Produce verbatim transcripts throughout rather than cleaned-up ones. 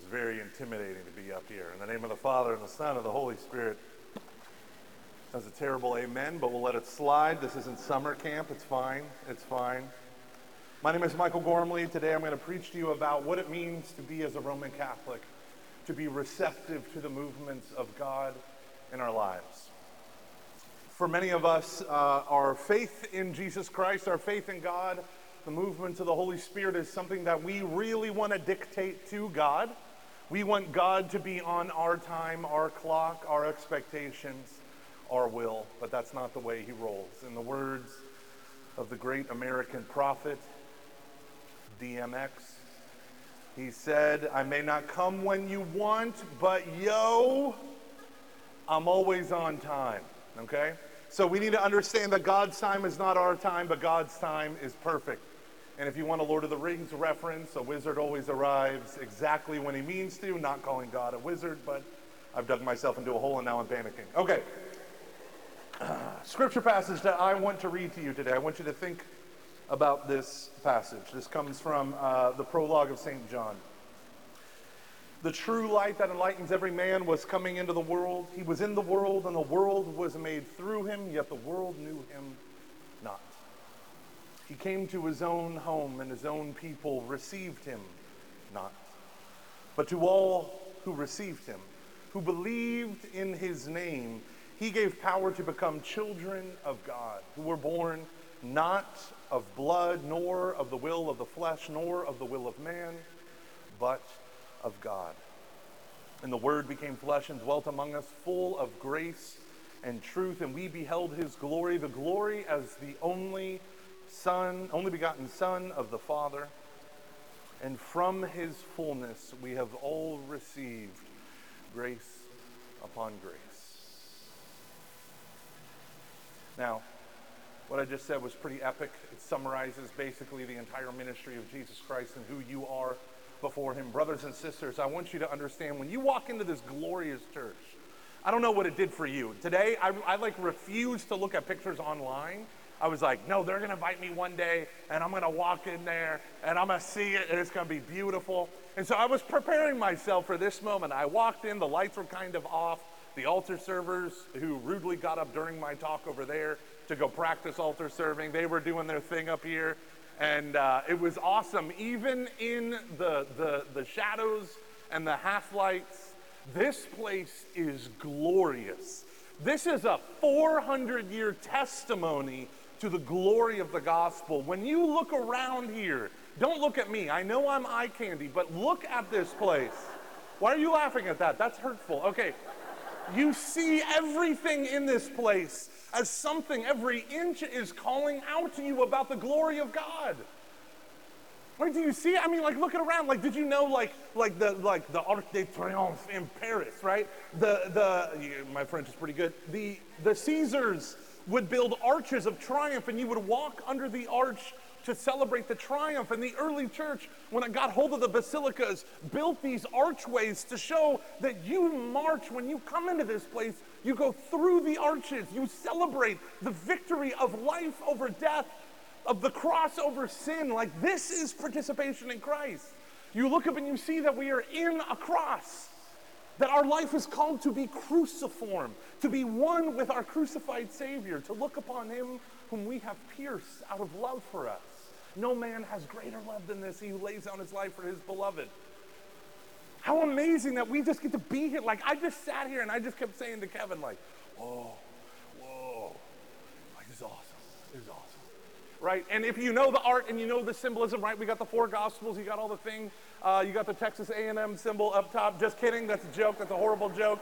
very intimidating to be up here. In the name of the Father, and the Son, and the Holy Spirit. That's a terrible amen, but we'll let it slide. This isn't summer camp. It's fine. It's fine. My name is Michael Gormley. Today I'm going to preach to you about what it means to be as a Roman Catholic, to be receptive to the movements of God in our lives. For many of us, uh, our faith in Jesus Christ, our faith in God, the movement of the Holy Spirit is something that we really want to dictate to God. We want God to be on our time, our clock, our expectations, our will, but that's not the way he rolls. In the words of the great American prophet, D M X, he said, "I may not come when you want, but yo, I'm always on time," okay? So we need to understand that God's time is not our time, but God's time is perfect. And if you want a Lord of the Rings reference, a wizard always arrives exactly when he means to, not calling God a wizard, but I've dug myself into a hole and now I'm panicking. Okay. Uh, scripture passage that I want to read to you today. I want you to think about this passage. This comes from uh, the prologue of Saint John. The true light that enlightens every man was coming into the world. He was in the world, and the world was made through him, yet the world knew him not. He came to his own home, and his own people received him not. But to all who received him, who believed in his name, he gave power to become children of God, who were born not of blood, nor of the will of the flesh, nor of the will of man, but of God. And the Word became flesh and dwelt among us, full of grace and truth, and we beheld his glory, the glory as the only Son, only begotten Son of the Father, and from his fullness we have all received grace upon grace. Now, what I just said was pretty epic. It summarizes basically the entire ministry of Jesus Christ and who you are before him. Brothers and sisters, I want you to understand, when you walk into this glorious church, I don't know what it did for you. Today, I, I like refuse to look at pictures online. I was like, no, they're going to invite me one day, and I'm going to walk in there, and I'm going to see it, and it's going to be beautiful. And so I was preparing myself for this moment. I walked in, the lights were kind of off. The altar servers, who rudely got up during my talk over there to go practice altar serving, they were doing their thing up here, and uh, it was awesome. Even in the, the, the shadows and the half-lights, this place is glorious. This is a four hundred year testimony to the glory of the gospel. When you look around here, don't look at me. I know I'm eye candy, but look at this place. Why are you laughing at that? That's hurtful. Okay. You see everything in this place as something. Every inch is calling out to you about the glory of God. Like, do you see it? I mean, like, looking around, like, did you know, like, like the, like the Arc de Triomphe in Paris, right? The, the, yeah, my French is pretty good. The, the Caesars would build arches of triumph, and you would walk under the arch to celebrate the triumph. And the early church, when it got hold of the basilicas, built these archways to show that you march. When you come into this place, you go through the arches. You celebrate the victory of life over death, of the cross over sin. Like, this is participation in Christ. You look up and you see that we are in a cross, that our life is called to be cruciform, to be one with our crucified Savior, to look upon him whom we have pierced out of love for us. No man has greater love than this, he who lays down his life for his beloved. How amazing that we just get to be here. Like, I just sat here and I just kept saying to Kevin, like, whoa, whoa, like, this is awesome, this is awesome. Right, and if you know the art and you know the symbolism, right, we got the four gospels, you got all the thing, uh, you got the Texas A and M symbol up top. Just kidding, that's a joke, that's a horrible joke.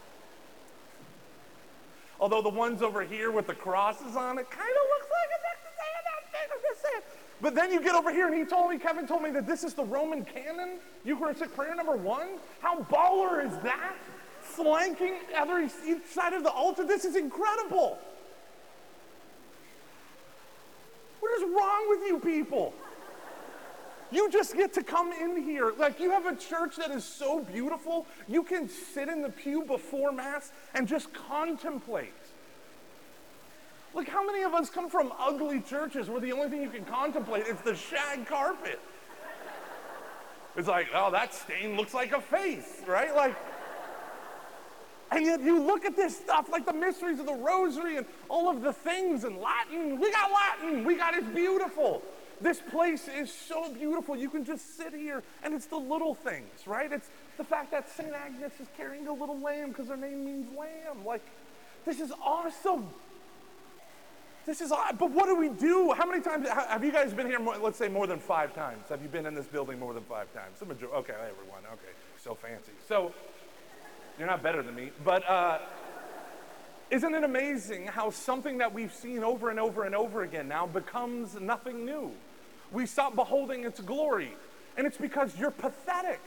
Although the ones over here with the crosses on it kind of looks like a Texas A and M thing, I'm just saying. But then you get over here and he told me, Kevin told me that this is the Roman canon, Eucharistic prayer number one. How baller is that? Flanking other each side of the altar, this is incredible. What is wrong with you people? You just get to come in here. Like, you have a church that is so beautiful, you can sit in the pew before Mass and just contemplate. Like, how many of us come from ugly churches where the only thing you can contemplate is the shag carpet? It's like, oh, that stain looks like a face, right? Like, and yet you look at this stuff, like the mysteries of the rosary and all of the things in Latin. We got Latin. We got it's beautiful. This place is so beautiful. You can just sit here, and it's the little things, right? It's the fact that Saint Agnes is carrying a little lamb because her name means lamb. Like, this is awesome. This is awesome. But what do we do? How many times, have you guys been here, more, let's say more than five times? Have you been in this building more than five times? The majority, okay, everyone, okay. So fancy. So, you're not better than me, but uh, isn't it amazing how something that we've seen over and over and over again now becomes nothing new? We stop beholding its glory, and it's because you're pathetic.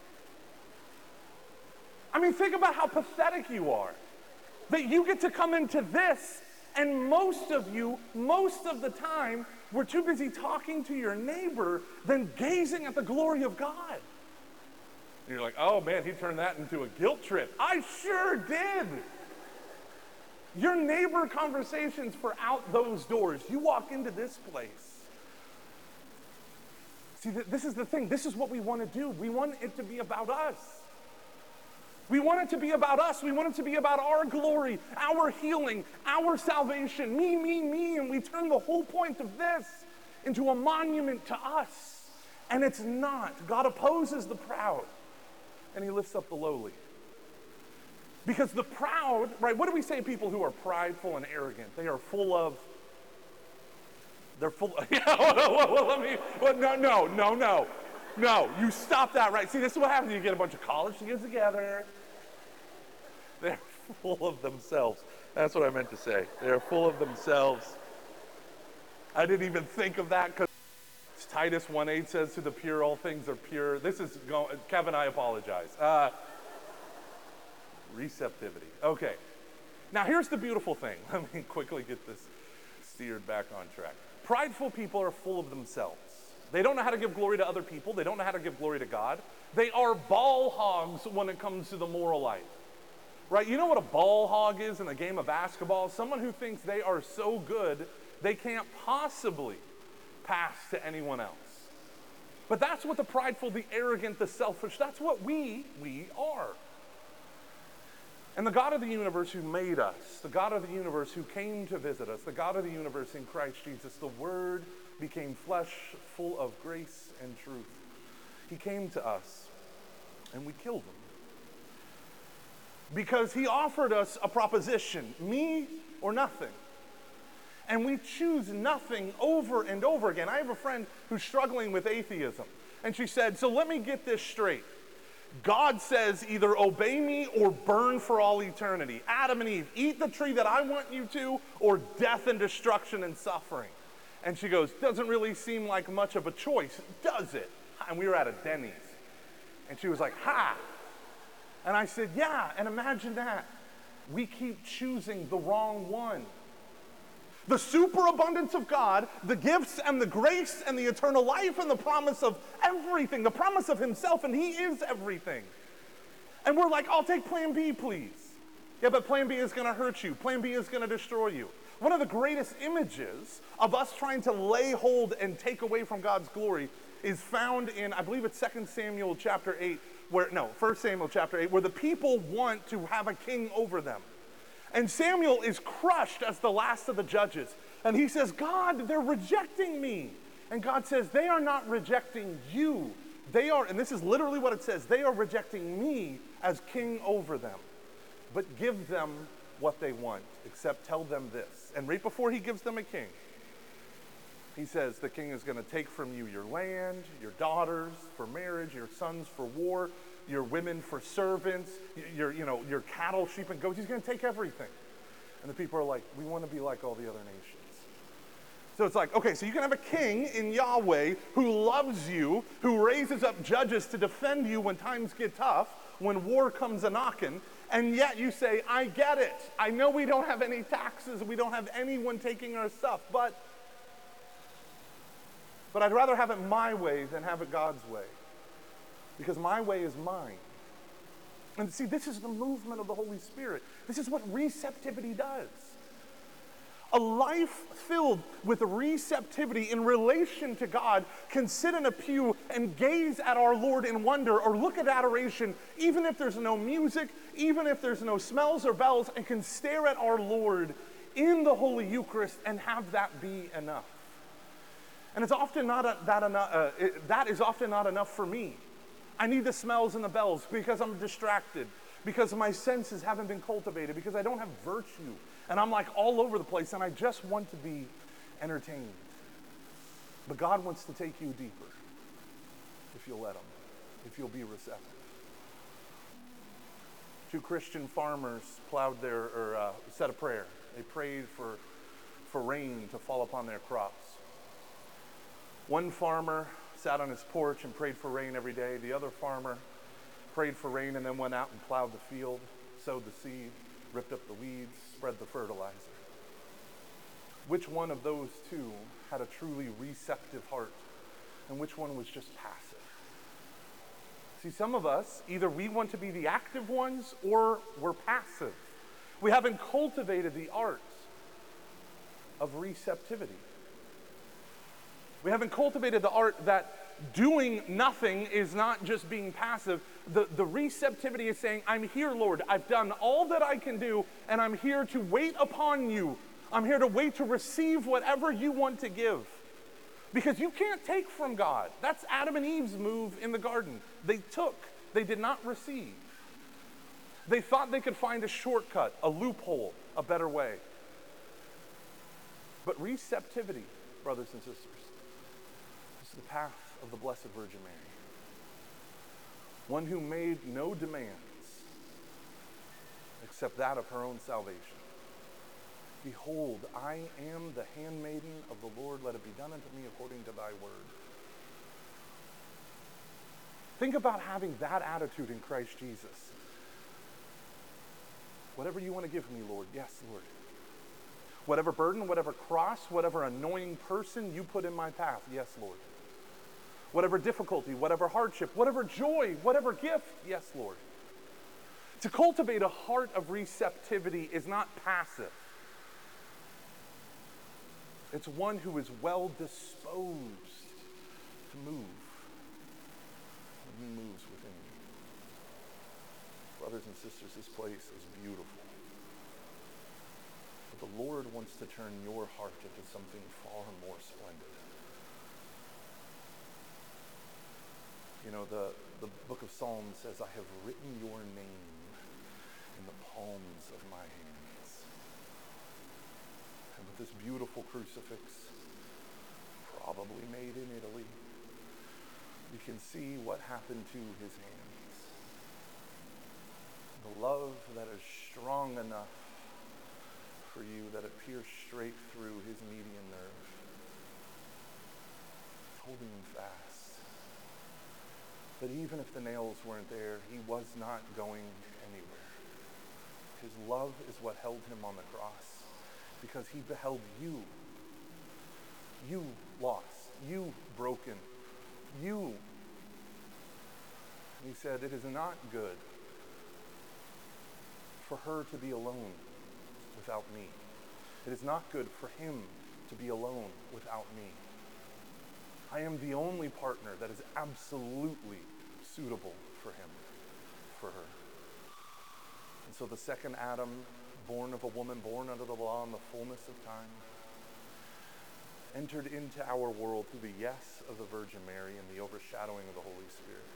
I mean, think about how pathetic you are. That you get to come into this, and most of you, most of the time, we're too busy talking to your neighbor than gazing at the glory of God. And you're like, oh man, he turned that into a guilt trip. I sure did. Your neighbor conversations for out those doors. You walk into this place. See, this is the thing. This is what we want to do. We want it to be about us. We want it to be about us. We want it to be about our glory, our healing, our salvation. Me, me, me. And we turn the whole point of this into a monument to us. And it's not. God opposes the proud, and he lifts up the lowly. Because the proud, right, what do we say to people who are prideful and arrogant? They are full of, they're full of, yeah, well, well, let me, well, no, no, no, no, no, you stop that, right? See, this is what happens. You get a bunch of college students together. They're full of themselves. That's what I meant to say. They're full of themselves. I didn't even think of that because Titus one eight says, to the pure, all things are pure. This is, going, Kevin, I apologize. Uh, receptivity. Okay. Now, here's the beautiful thing. Let me quickly get this steered back on track. Prideful people are full of themselves. They don't know how to give glory to other people. They don't know how to give glory to God. They are ball hogs when it comes to the moral life. Right? You know what a ball hog is in the game of basketball? Someone who thinks they are so good, they can't possibly pass to anyone else. But that's what the prideful, the arrogant, the selfish, that's what we, we are. And the God of the universe who made us, the God of the universe who came to visit us, the God of the universe in Christ Jesus, the Word became flesh, full of grace and truth. He came to us, and we killed him. Because he offered us a proposition, me or nothing. And we choose nothing over and over again. I have a friend who's struggling with atheism, and she said, so let me get this straight. God says either obey me or burn for all eternity. Adam and Eve, eat the tree that I want you to, or death and destruction and suffering. And she goes, doesn't really seem like much of a choice, does it? And we were at a Denny's. And she was like, ha. And I said, yeah, and imagine that. We keep choosing the wrong one. The superabundance of God, the gifts and the grace and the eternal life and the promise of everything, the promise of himself, and he is everything. And we're like, I'll take plan B, please. Yeah, but plan B is going to hurt you. Plan B is going to destroy you. One of the greatest images of us trying to lay hold and take away from God's glory is found in, I believe it's Second Samuel chapter eight, where, no, First Samuel chapter eight, where the people want to have a king over them. And Samuel is crushed as the last of the judges. And he says, God, they're rejecting me. And God says, they are not rejecting you. They are, and this is literally what it says, they are rejecting me as king over them. But give them what they want, except tell them this. And right before he gives them a king, he says the king is going to take from you your land, your daughters for marriage, your sons for war, your women for servants, your, you know, your cattle, sheep, and goats. He's going to take everything. And the people are like, we want to be like all the other nations. So it's like, okay, so you can have a king in Yahweh who loves you, who raises up judges to defend you when times get tough, when war comes a-knocking, and yet you say, I get it. I know we don't have any taxes, we don't have anyone taking our stuff, but, but I'd rather have it my way than have it God's way. Because my way is mine. And see, this is the movement of the Holy Spirit. This is what receptivity does. A life filled with receptivity in relation to God can sit in a pew and gaze at our Lord in wonder, or look at adoration, even if there's no music, even if there's no smells or bells, and can stare at our Lord in the Holy Eucharist and have that be enough. And it's often not a, that enough. Uh, it, that is often not enough for me. I need the smells and the bells because I'm distracted, because my senses haven't been cultivated, because I don't have virtue. And I'm like all over the place, and I just want to be entertained. But God wants to take you deeper if you'll let him, if you'll be receptive. Two Christian farmers plowed their, or uh, said a prayer. They prayed for, for rain to fall upon their crops. One farmer sat on his porch and prayed for rain every day. The other farmer prayed for rain and then went out and plowed the field, sowed the seed, ripped up the weeds, spread the fertilizer. Which one of those two had a truly receptive heart, and which one was just passive? See, some of us, either we want to be the active ones or we're passive. We haven't cultivated the art of receptivity. We haven't cultivated the art that doing nothing is not just being passive. The, the receptivity is saying, I'm here, Lord. I've done all that I can do, and I'm here to wait upon you. I'm here to wait to receive whatever you want to give. Because you can't take from God. That's Adam and Eve's move in the garden. They took, they did not receive. They thought they could find a shortcut, a loophole, a better way. But receptivity, brothers and sisters, is the path of the Blessed Virgin Mary. One who made no demands except that of her own salvation. Behold, I am the handmaiden of the Lord. Let it be done unto me according to thy word. Think about having that attitude in Christ Jesus. Whatever you want to give me, Lord. Yes, Lord. Whatever burden, whatever cross, whatever annoying person you put in my path. Yes, Lord. Whatever difficulty, whatever hardship, whatever joy, whatever gift. Yes, Lord. To cultivate a heart of receptivity is not passive. It's one who is well disposed to move when he moves within you. Brothers and sisters, this place is beautiful. But the Lord wants to turn your heart into something far more splendid. You know, the, the book of Psalms says, I have written your name in the palms of my hands. And with this beautiful crucifix, probably made in Italy, you can see what happened to his hands. The love that is strong enough for you that it pierced straight through his median nerve, holding him fast. But even if the nails weren't there, he was not going anywhere. His love is what held him on the cross, because he beheld you, you lost, you broken, you. And he said, it is not good for her to be alone without me. It is not good for him to be alone without me. I am the only partner that is absolutely suitable for him, for her. And so the second Adam, born of a woman, born under the law in the fullness of time, entered into our world through the yes of the Virgin Mary and the overshadowing of the Holy Spirit.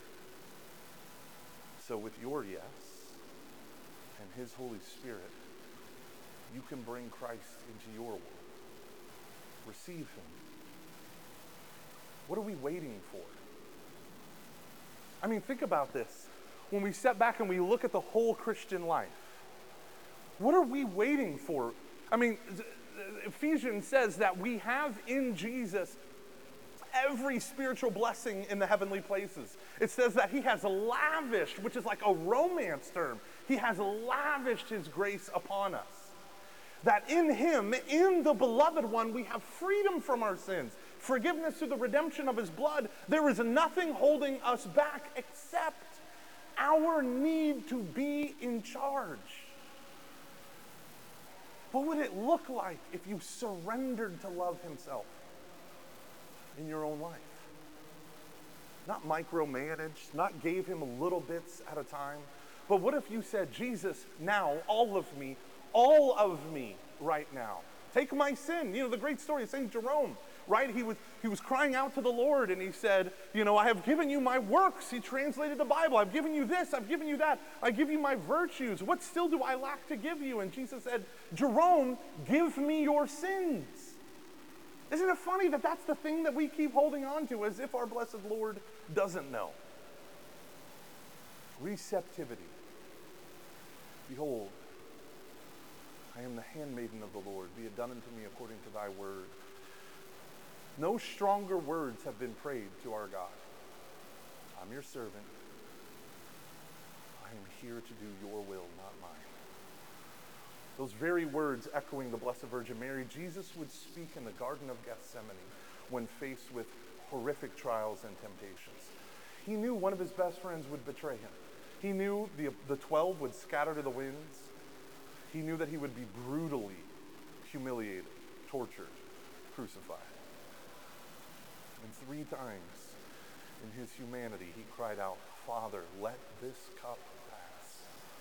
So with your yes and his Holy Spirit, you can bring Christ into your world. Receive him. What are we waiting for? I mean, think about this. When we step back and we look at the whole Christian life, what are we waiting for? I mean, Ephesians says that we have in Jesus every spiritual blessing in the heavenly places. It says that he has lavished, which is like a romance term, he has lavished his grace upon us. That in him, in the beloved one, we have freedom from our sins, forgiveness through the redemption of his blood. There is nothing holding us back except our need to be in charge. What would it look like if you surrendered to love himself in your own life? Not micromanaged, not gave him little bits at a time. But what if you said, Jesus, now, all of me, all of me right now. Take my sin. You know, the great story of Saint Jerome, right? He was, he was crying out to the Lord and he said, you know, I have given you my works. He translated the Bible. I've given you this. I've given you that. I give you my virtues. What still do I lack to give you? And Jesus said, Jerome, give me your sins. Isn't it funny that that's the thing that we keep holding on to as if our blessed Lord doesn't know? Receptivity. Behold, I am the handmaiden of the Lord. Be it done unto me according to thy word. No stronger words have been prayed to our God. I'm your servant. I am here to do your will, not mine. Those very words echoing the Blessed Virgin Mary, Jesus would speak in the Garden of Gethsemane when faced with horrific trials and temptations. He knew one of his best friends would betray him. He knew the, the twelve would scatter to the winds. He knew that he would be brutally humiliated, tortured, crucified. And three times in his humanity, he cried out, Father, let this cup pass.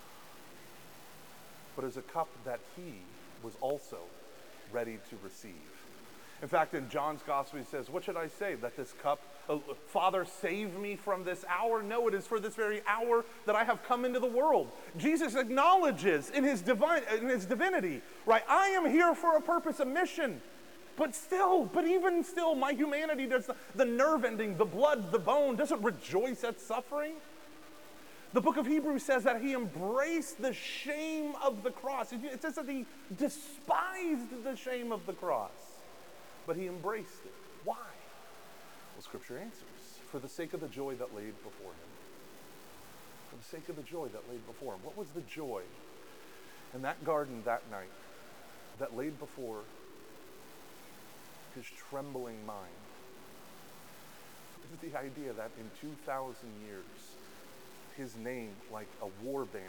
But as a cup that he was also ready to receive. In fact, in John's gospel, he says, what should I say? That this cup, uh, Father, save me from this hour? No, it is for this very hour that I have come into the world. Jesus acknowledges in his divine, in his divinity, right? I am here for a purpose, a mission. But still, but even still, my humanity does, the nerve ending, the blood, the bone, doesn't rejoice at suffering. The book of Hebrews says that he embraced the shame of the cross. It says that he despised the shame of the cross, but he embraced it. Why? Well, Scripture answers. For the sake of the joy that laid before him. For the sake of the joy that laid before him. What was the joy in that garden that night that laid before his trembling mind? It is the idea that in two thousand years, his name, like a war banner,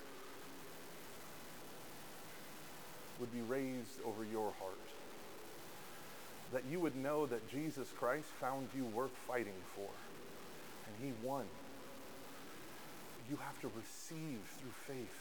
would be raised over your heart. That you would know that Jesus Christ found you worth fighting for, and he won. You have to receive through faith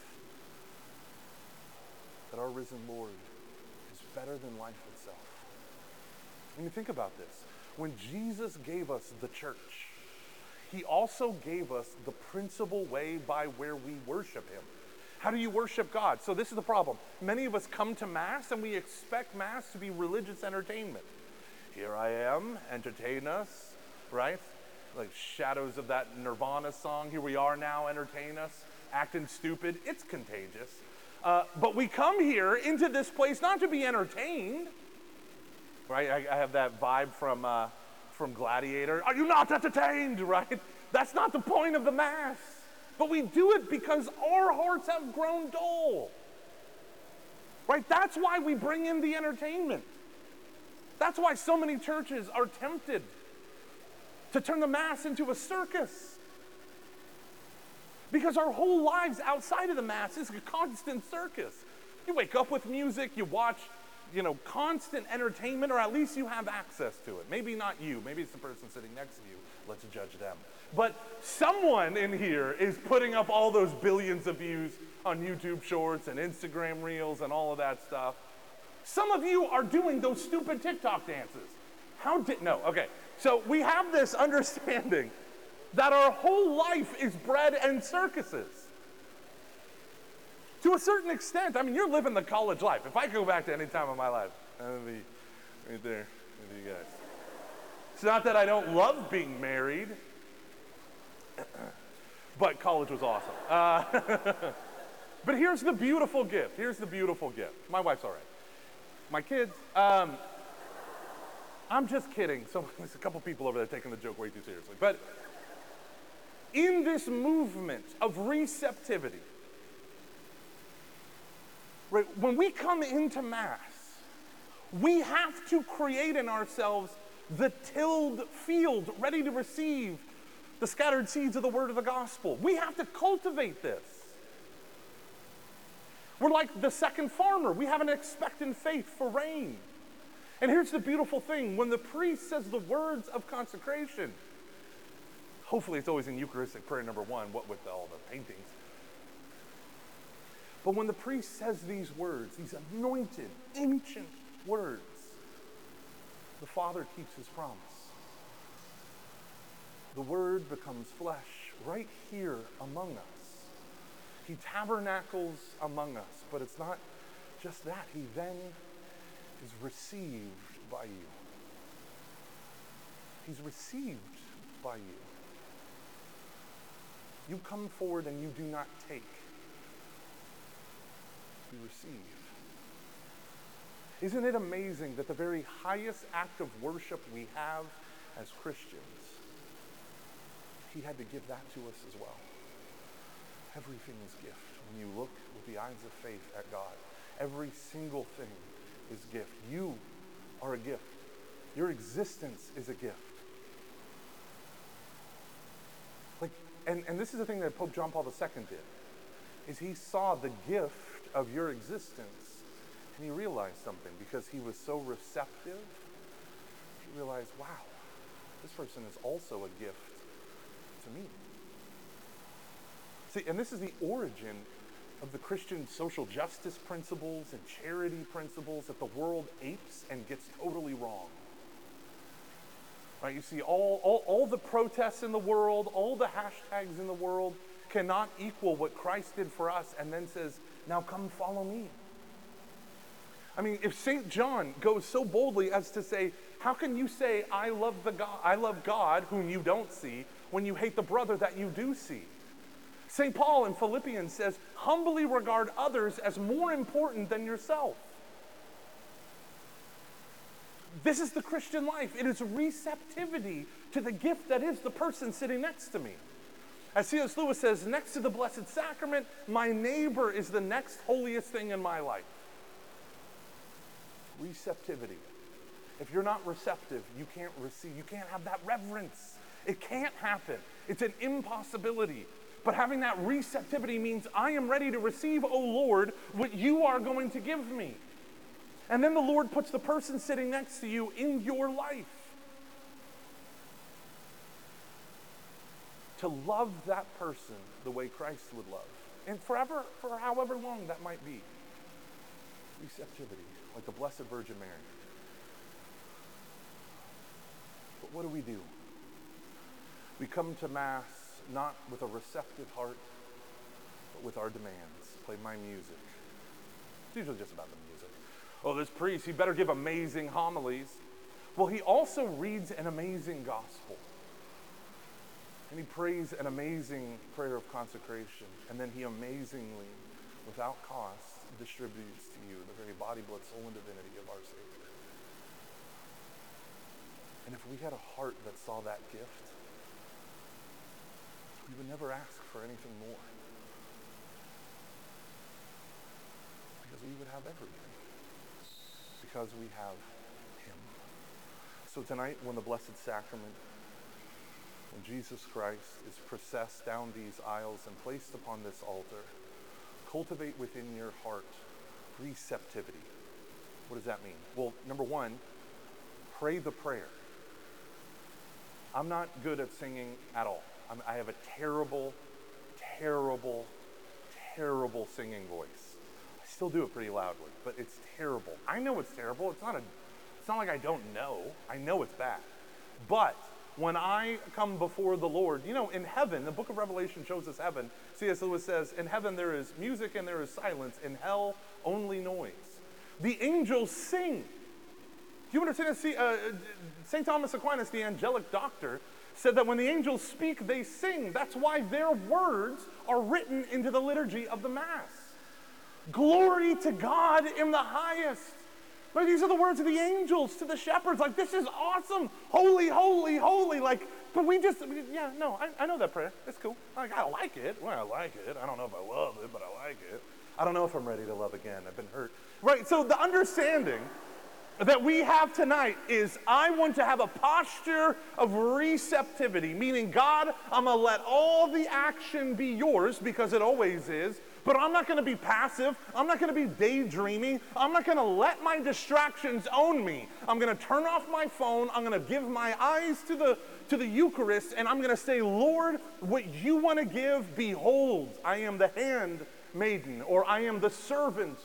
that our risen Lord is better than life itself. I mean, think about this. When Jesus gave us the church, he also gave us the principal way by where we worship him. How do you worship God? So this is the problem. Many of us come to Mass and we expect Mass to be religious entertainment. Here I am, entertain us, right? Like shadows of that Nirvana song, here we are now, entertain us, acting stupid. It's contagious. Uh, but we come here into this place not to be entertained, right? I, I have that vibe from... Uh, from Gladiator. Are you not entertained, right? That's not the point of the Mass. But we do it because our hearts have grown dull. Right? That's why we bring in the entertainment. That's why so many churches are tempted to turn the Mass into a circus. Because our whole lives outside of the Mass is a constant circus. You wake up with music, you watch you know, constant entertainment, or at least you have access to it. Maybe not you, maybe it's the person sitting next to you. Let's judge them. But someone in here is putting up all those billions of views on YouTube Shorts and Instagram Reels and all of that stuff. Some of you are doing those stupid TikTok dances. How did, no, okay. So we have this understanding that our whole life is bread and circuses. To a certain extent, I mean, you're living the college life. If I go back to any time of my life, I would be right there with you guys. It's not that I don't love being married, but college was awesome. Uh, but here's the beautiful gift. Here's the beautiful gift. My wife's all right. My kids, um, I'm just kidding. So there's a couple people over there taking the joke way too seriously. But in this movement of receptivity, right, when we come into Mass, we have to create in ourselves the tilled field ready to receive the scattered seeds of the word of the gospel. We have to cultivate this. We're like the second farmer. We have an expectant faith for rain. And here's the beautiful thing. When the priest says the words of consecration, hopefully it's always in Eucharistic prayer number one, what with all the paintings. But when the priest says these words, these anointed, ancient words, the Father keeps his promise. The Word becomes flesh right here among us. He tabernacles among us, but it's not just that. He then is received by you. He's received by you. You come forward and you do not take. You receive. Isn't it amazing that the very highest act of worship we have as Christians, he had to give that to us as well. Everything is gift. When you look with the eyes of faith at God, every single thing is gift. You are a gift. Your existence is a gift. Like, and, and this is the thing that Pope John Paul the Second did, is he saw the gift of your existence and he realized something because he was so receptive. He realized, wow, this person is also a gift to me. See, and this is the origin of the Christian social justice principles and charity principles that the world apes and gets totally wrong. Right? You see, all, all, all the protests in the world, all the hashtags in the world cannot equal what Christ did for us and then says, now come follow me. I mean, if Saint John goes so boldly as to say, how can you say, I love the God, I love God whom you don't see, when you hate the brother that you do see? Saint Paul in Philippians says, humbly regard others as more important than yourself. This is the Christian life. It is receptivity to the gift that is the person sitting next to me. As C S Lewis says, next to the Blessed Sacrament, my neighbor is the next holiest thing in my life. Receptivity. If you're not receptive, you can't receive. You can't have that reverence. It can't happen. It's an impossibility. But having that receptivity means I am ready to receive, O Lord, what you are going to give me. And then the Lord puts the person sitting next to you in your life. To love that person the way Christ would love. And forever, for however long that might be. Receptivity, like the Blessed Virgin Mary. But what do we do? We come to Mass not with a receptive heart, but with our demands. Play my music. It's usually just about the music. Oh, this priest, he better give amazing homilies. Well, he also reads an amazing gospel. And he prays an amazing prayer of consecration. And then he amazingly, without cost, distributes to you the very body, blood, soul, and divinity of our Savior. And if we had a heart that saw that gift, we would never ask for anything more. Because we would have everything. Because we have him. So tonight, when the Blessed Sacrament, when Jesus Christ is processed down these aisles and placed upon this altar, cultivate within your heart receptivity. What does that mean? Well, number one, pray the prayer. I'm not good at singing at all. I'm, I have a terrible, terrible, terrible singing voice. I still do it pretty loudly, but it's terrible. I know it's terrible. It's not a, it's not like I don't know. I know it's bad. But when I come before the Lord, you know, in heaven, the book of Revelation shows us heaven. C S Lewis says, in heaven there is music and there is silence. In hell, only noise. The angels sing. Do you understand? Uh, Saint Thomas Aquinas, the angelic doctor, said that when the angels speak, they sing. That's why their words are written into the liturgy of the Mass. Glory to God in the highest. Like, these are the words of the angels to the shepherds. Like, this is awesome. Holy, holy, holy. Like, but we just, yeah, no, I, I know that prayer. It's cool. Like, I like it. Well, I like it. I don't know if I love it, but I like it. I don't know if I'm ready to love again. I've been hurt. Right, so the understanding that we have tonight is I want to have a posture of receptivity, meaning, God, I'm going to let all the action be yours because it always is, but I'm not going to be passive. I'm not going to be daydreaming. I'm not going to let my distractions own me. I'm going to turn off my phone. I'm going to give my eyes to the, to the Eucharist, and I'm going to say, Lord, what you want to give, behold, I am the handmaiden, or I am the servant.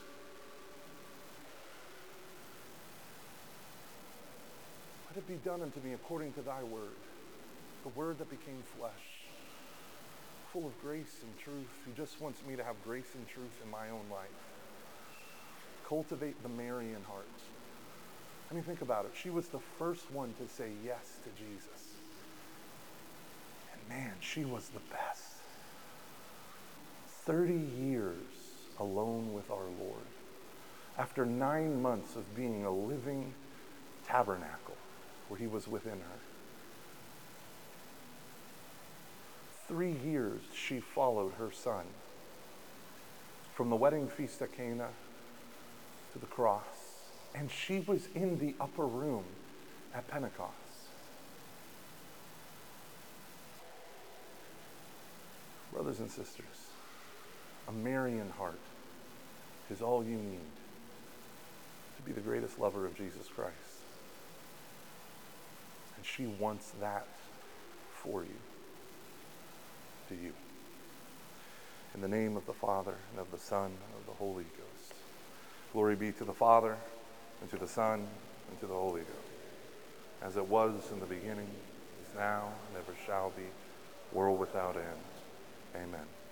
Let it be done unto me according to thy word, the word that became flesh, full of grace and truth, who just wants me to have grace and truth in my own life. Cultivate the Marian heart. I mean, think about it. She was the first one to say yes to Jesus. And man, she was the best. thirty years alone with our Lord. After nine months of being a living tabernacle, where he was within her. Three years she followed her son. From the wedding feast at Cana to the cross. And she was in the upper room at Pentecost. Brothers and sisters, a Marian heart is all you need to be the greatest lover of Jesus Christ. And she wants that for you. Do you? In the name of the Father, and of the Son, and of the Holy Ghost. Glory be to the Father, and to the Son, and to the Holy Ghost. As it was in the beginning, is now, and ever shall be, world without end. Amen.